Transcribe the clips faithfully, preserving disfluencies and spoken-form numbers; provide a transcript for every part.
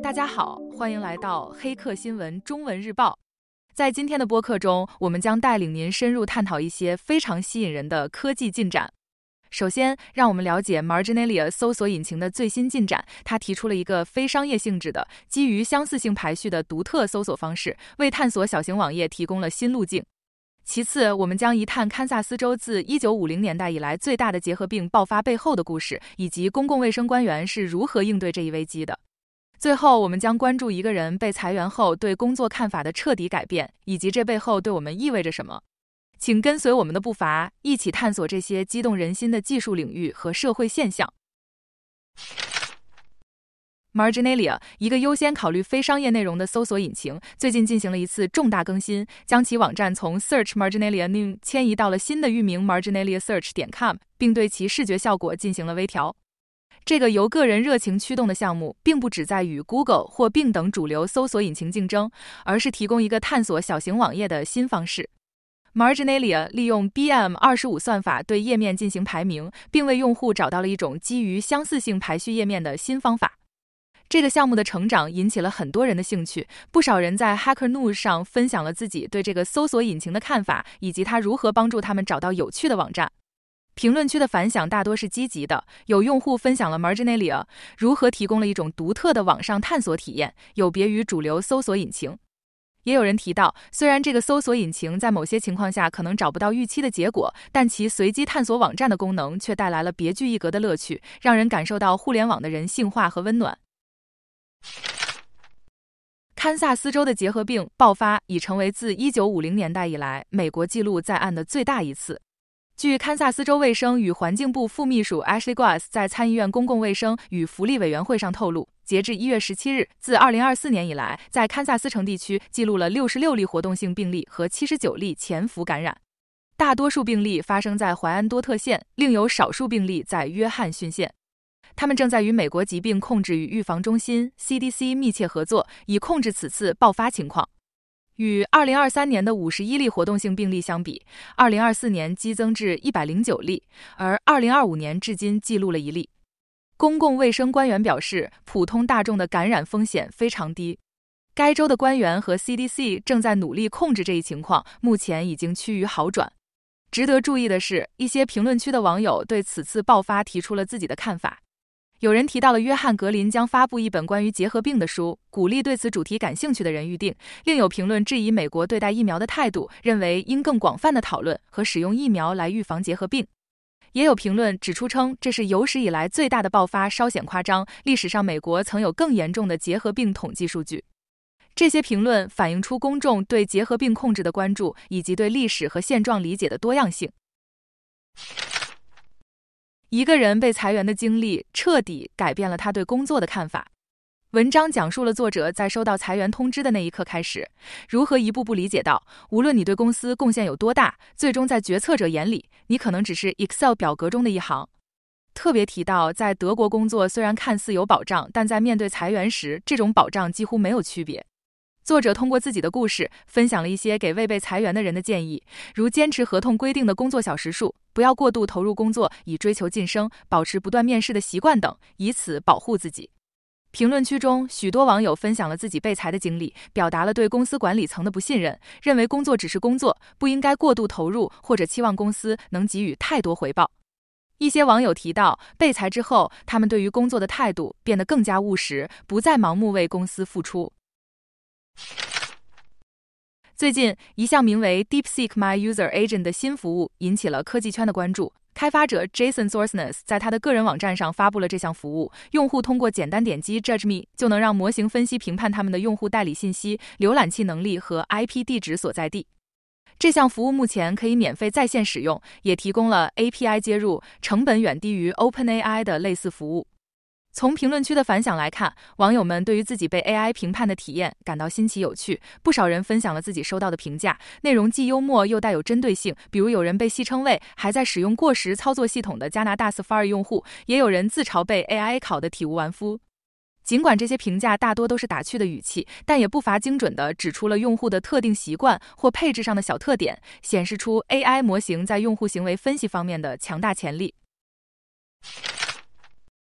大家好，欢迎来到黑客新闻中文日报。在今天的播客中，我们将带领您深入探讨一些非常吸引人的科技进展。首先，让我们了解 Marginalia 搜索引擎的最新进展。它提出了一个非商业性质的、基于相似性排序的独特搜索方式，为探索小型网页提供了新路径。其次，我们将一探堪萨斯州自一九五零年代以来最大的结核病爆发背后的故事，以及公共卫生官员是如何应对这一危机的。最后，我们将关注一个人被裁员后对工作看法的彻底改变，以及这背后对我们意味着什么。请跟随我们的步伐，一起探索这些激动人心的技术领域和社会现象。Marginalia， 一个优先考虑非商业内容的搜索引擎，最近进行了一次重大更新，将其网站从 Search Marginalia New 迁移到了新的域名 marginalia search 点 com， 并对其视觉效果进行了微调。这个由个人热情驱动的项目，并不旨在与 Google 或Bing等主流搜索引擎竞争，而是提供一个探索小型网页的新方式。Marginalia 利用 B M 二十五 算法对页面进行排名，并为用户找到了一种基于相似性排序页面的新方法。这个项目的成长引起了很多人的兴趣，不少人在 Hacker News 上分享了自己对这个搜索引擎的看法，以及它如何帮助他们找到有趣的网站。评论区的反响大多是积极的，有用户分享了 Marginalia 如何提供了一种独特的网上探索体验，有别于主流搜索引擎。也有人提到，虽然这个搜索引擎在某些情况下可能找不到预期的结果，但其随机探索网站的功能却带来了别具一格的乐趣，让人感受到互联网的人性化和温暖。堪萨斯州的结核病爆发已成为自一九五零年代以来美国记录在案的最大一次。据堪萨斯州卫生与环境部副秘书 Ashley Glass 在参议院公共卫生与福利委员会上透露，截至一月十七日，自二零二四年以来，在堪萨斯城地区记录了六十六例活动性病例和七十九例潜伏感染。大多数病例发生在怀安多特县，另有少数病例在约翰逊县。他们正在与美国疾病控制与预防中心 C D C 密切合作，以控制此次爆发情况。与二零二三年的五十一例活动性病例相比，二零二四年激增至一百零九例，而二零二五年至今记录了一例。公共卫生官员表示，普通大众的感染风险非常低。该州的官员和 C D C 正在努力控制这一情况，目前已经趋于好转。值得注意的是，一些评论区的网友对此次爆发提出了自己的看法。有人提到了约翰格林将发布一本关于结核病的书，鼓励对此主题感兴趣的人预定。另有评论质疑美国对待疫苗的态度，认为应更广泛的讨论和使用疫苗来预防结核病。也有评论指出称，这是有史以来最大的爆发，稍显夸张，历史上美国曾有更严重的结核病统计数据。这些评论反映出公众对结核病控制的关注，以及对历史和现状理解的多样性。一个人被裁员的经历彻底改变了他对工作的看法。文章讲述了作者在收到裁员通知的那一刻开始，如何一步步理解到，无论你对公司贡献有多大，最终在决策者眼里，你可能只是 Excel 表格中的一行。特别提到，在德国工作虽然看似有保障，但在面对裁员时，这种保障几乎没有区别。作者通过自己的故事分享了一些给未被裁员的人的建议，如坚持合同规定的工作小时数，不要过度投入工作以追求晋升，保持不断面试的习惯等，以此保护自己。评论区中，许多网友分享了自己被裁的经历，表达了对公司管理层的不信任，认为工作只是工作，不应该过度投入或者期望公司能给予太多回报。一些网友提到，被裁之后，他们对于工作的态度变得更加务实，不再盲目为公司付出。最近，一项名为 DeepSeek My User Agent 的新服务引起了科技圈的关注。开发者 Jason Sorsness 在他的个人网站上发布了这项服务，用户通过简单点击 Judge Me 就能让模型分析评判他们的用户代理信息、浏览器能力和 I P 地址所在地。这项服务目前可以免费在线使用，也提供了 A P I 接入，成本远低于 OpenAI 的类似服务。从评论区的反响来看，网友们对于自己被 A I 评判的体验感到新奇有趣，不少人分享了自己收到的评价，内容既幽默又带有针对性，比如有人被戏称为还在使用过时操作系统的加拿大 Safari 用户，也有人自嘲被 A I 考得体无完肤。尽管这些评价大多都是打趣的语气，但也不乏精准地指出了用户的特定习惯或配置上的小特点，显示出 A I 模型在用户行为分析方面的强大潜力。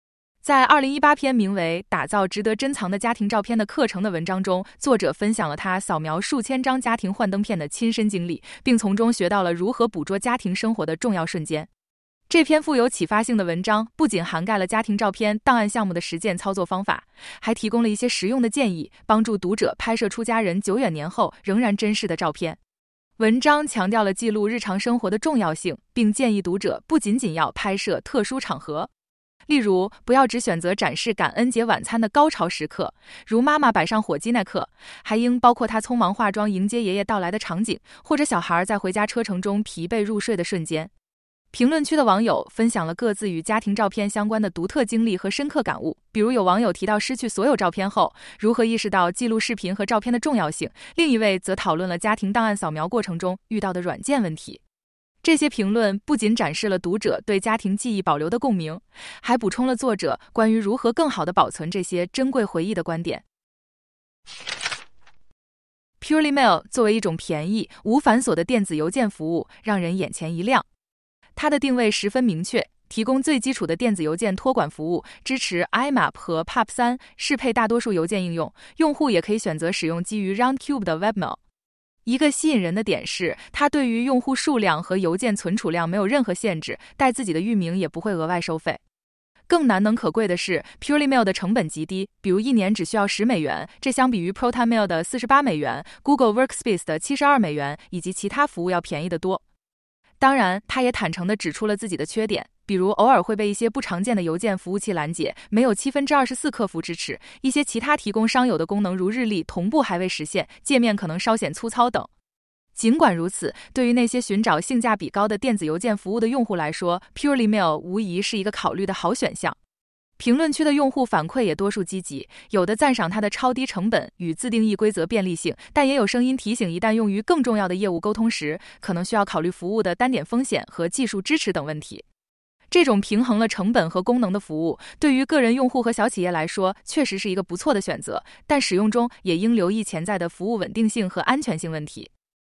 在二零一八篇名为《打造值得珍藏的家庭照片》的课程的文章中，作者分享了他扫描数千张家庭幻灯片的亲身经历，并从中学到了如何捕捉家庭生活的重要瞬间。这篇富有启发性的文章不仅涵盖了家庭照片档案项目的实践操作方法，还提供了一些实用的建议，帮助读者拍摄出家人久远年后仍然真实的照片。文章强调了记录日常生活的重要性，并建议读者不仅仅要拍摄特殊场合，例如不要只选择展示感恩节晚餐的高潮时刻，如妈妈摆上火鸡那刻，还应包括她匆忙化妆迎接爷爷到来的场景，或者小孩在回家车程中疲惫入睡的瞬间。评论区的网友分享了各自与家庭照片相关的独特经历和深刻感悟，比如有网友提到失去所有照片后如何意识到记录视频和照片的重要性，另一位则讨论了家庭档案扫描过程中遇到的软件问题。这些评论不仅展示了读者对家庭记忆保留的共鸣，还补充了作者关于如何更好地保存这些珍贵回忆的观点。Purely Mail 作为一种便宜、无繁琐的电子邮件服务，让人眼前一亮。它的定位十分明确，提供最基础的电子邮件托管服务，支持 I M A P 和 P U B 三，适配大多数邮件应用，用户也可以选择使用基于 Roundcube 的 Webmail。一个吸引人的点是，它对于用户数量和邮件存储量没有任何限制，带自己的域名也不会额外收费。更难能可贵的是 Purely Mail 的成本极低，比如一年只需要十美元，这相比于 ProtonMail 的四十八美元、Google Workspace 的七十二美元以及其他服务要便宜得多。当然，他也坦诚地指出了自己的缺点，比如偶尔会被一些不常见的邮件服务器拦截，没有七分之二十四客服支持，一些其他提供商有的功能如日历同步还未实现，界面可能稍显粗糙等。尽管如此，对于那些寻找性价比高的电子邮件服务的用户来说 ，Purely Mail 无疑是一个考虑的好选项。评论区的用户反馈也多数积极，有的赞赏它的超低成本与自定义规则便利性，但也有声音提醒一旦用于更重要的业务沟通时，可能需要考虑服务的单点风险和技术支持等问题。这种平衡了成本和功能的服务，对于个人用户和小企业来说确实是一个不错的选择，但使用中也应留意潜在的服务稳定性和安全性问题。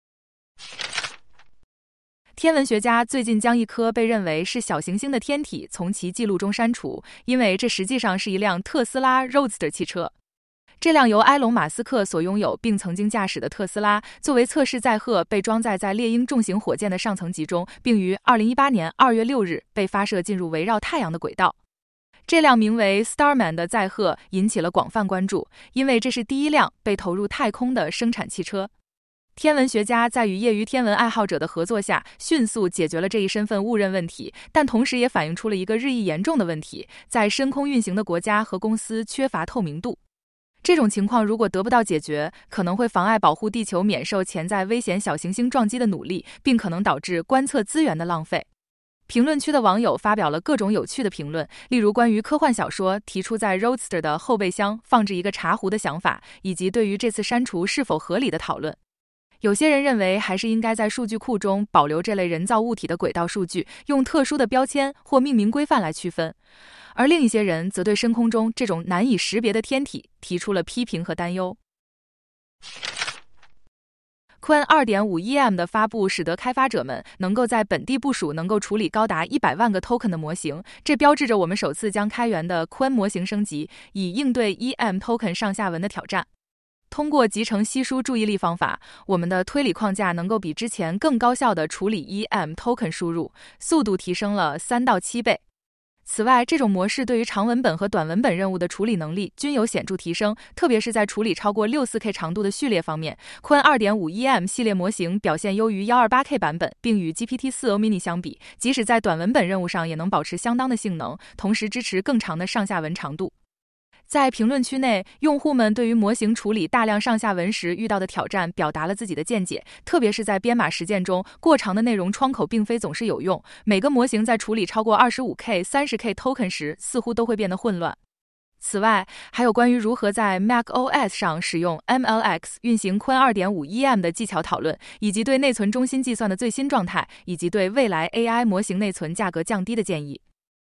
天文学家最近将一颗被认为是小行星的天体从其记录中删除，因为这实际上是一辆特斯拉 Roadster 汽车。这辆由埃隆·马斯克所拥有并曾经驾驶的特斯拉，作为测试载荷被装载在猎鹰重型火箭的上层级中，并于二零一八年二月六日被发射进入围绕太阳的轨道。这辆名为 Starman 的载荷引起了广泛关注，因为这是第一辆被投入太空的生产汽车。天文学家在与业余天文爱好者的合作下，迅速解决了这一身份误认问题，但同时也反映出了一个日益严重的问题：在深空运行的国家和公司缺乏透明度。这种情况如果得不到解决，可能会妨碍保护地球免受潜在危险小行星撞击的努力，并可能导致观测资源的浪费。评论区的网友发表了各种有趣的评论，例如关于科幻小说提出在 Roadster 的后备箱放置一个茶壶的想法，以及对于这次删除是否合理的讨论。有些人认为还是应该在数据库中保留这类人造物体的轨道数据，用特殊的标签或命名规范来区分，而另一些人则对深空中这种难以识别的天体提出了批评和担忧。Qwen 二点五 E M 的发布使得开发者们能够在本地部署能够处理高达一百万个 token 的模型，这标志着我们首次将开源的 Qwen 模型升级，以应对 E M token 上下文的挑战。通过集成稀疏注意力方法，我们的推理框架能够比之前更高效地处理 E M token 输入，速度提升了三到七倍。此外，这种模式对于长文本和短文本任务的处理能力均有显著提升，特别是在处理超过 六十四K 长度的序列方面 ，Qwen 二点五 E M 系列模型表现优于 一二八K 版本，并与 G P T 四 O Mini 相比，即使在短文本任务上也能保持相当的性能，同时支持更长的上下文长度。在评论区内，用户们对于模型处理大量上下文时遇到的挑战表达了自己的见解，特别是在编码实践中，过长的内容窗口并非总是有用，每个模型在处理超过 二十五K、三十K token 时似乎都会变得混乱。此外，还有关于如何在 macOS 上使用 M L X 运行 Qwen 二点五 E M 的技巧讨论，以及对内存中心计算的最新状态，以及对未来 A I 模型内存价格降低的建议。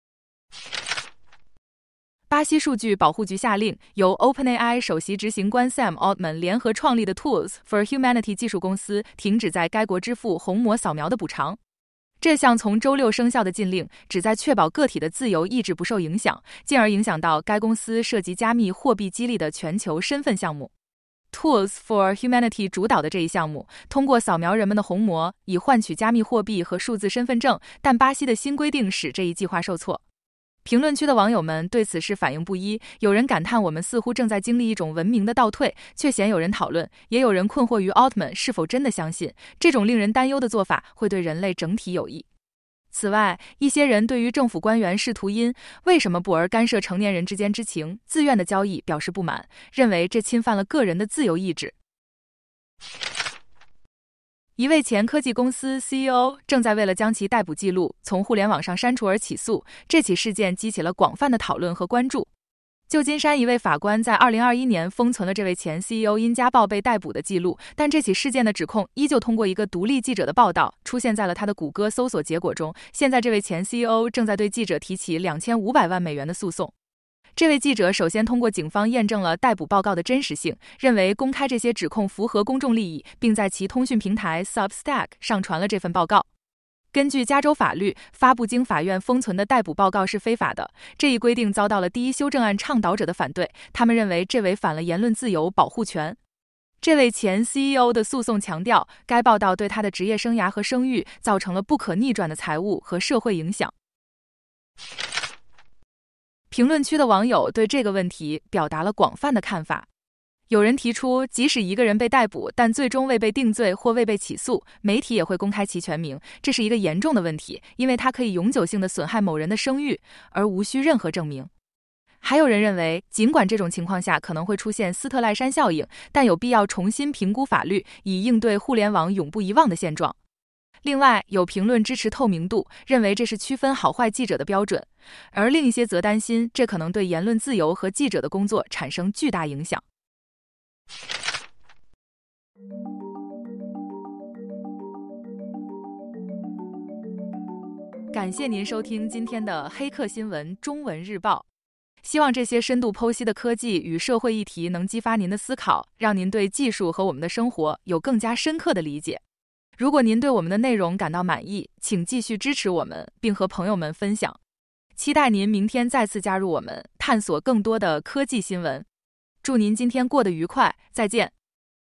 巴西数据保护局下令，由 OpenAI 首席执行官 Sam Altman 联合创立的 Tools for Humanity 技术公司停止在该国支付虹膜扫描的补偿。 这项从周六生效的禁令旨在确保个体的自由意志不受影响，进而影响到该公司涉及加密货币激励的全球身份项目。Tools for Humanity 主导的这一项目，通过扫描人们的虹膜，以换取加密货币和数字身份证，但巴西的新规定使这一计划受挫。评论区的网友们对此事反应不一，有人感叹我们似乎正在经历一种文明的倒退，却鲜有人讨论，也有人困惑于奥特曼是否真的相信这种令人担忧的做法会对人类整体有益。此外，一些人对于政府官员试图因为什么不而干涉成年人之间之情自愿的交易表示不满，认为这侵犯了个人的自由意志。一位前科技公司 C E O 正在为了将其逮捕记录从互联网上删除而起诉，这起事件激起了广泛的讨论和关注。旧金山一位法官在二零二一年封存了这位前 C E O 因家暴被逮捕的记录，但这起事件的指控依旧通过一个独立记者的报道出现在了他的谷歌搜索结果中。现在这位前 C E O 正在对记者提起两千五百万美元的诉讼。这位记者首先通过警方验证了逮捕报告的真实性，认为公开这些指控符合公众利益，并在其通讯平台 Substack 上传了这份报告。根据加州法律，发布经法院封存的逮捕报告是非法的。这一规定遭到了第一修正案倡导者的反对，他们认为这违反了言论自由保护权。这位前 C E O 的诉讼强调，该报道对他的职业生涯和声誉造成了不可逆转的财务和社会影响。评论区的网友对这个问题表达了广泛的看法。有人提出，即使一个人被逮捕，但最终未被定罪或未被起诉，媒体也会公开其全名，这是一个严重的问题，因为它可以永久性的损害某人的声誉，而无需任何证明。还有人认为，尽管这种情况下可能会出现斯特赖山效应，但有必要重新评估法律，以应对互联网永不遗忘的现状。另外，有评论支持透明度，认为这是区分好坏记者的标准，而另一些则担心这可能对言论自由和记者的工作产生巨大影响。感谢您收听今天的黑客新闻中文日报。希望这些深度剖析的科技与社会议题能激发您的思考，让您对技术和我们的生活有更加深刻的理解。如果您对我们的内容感到满意，请继续支持我们，并和朋友们分享。期待您明天再次加入我们，探索更多的科技新闻。祝您今天过得愉快，再见。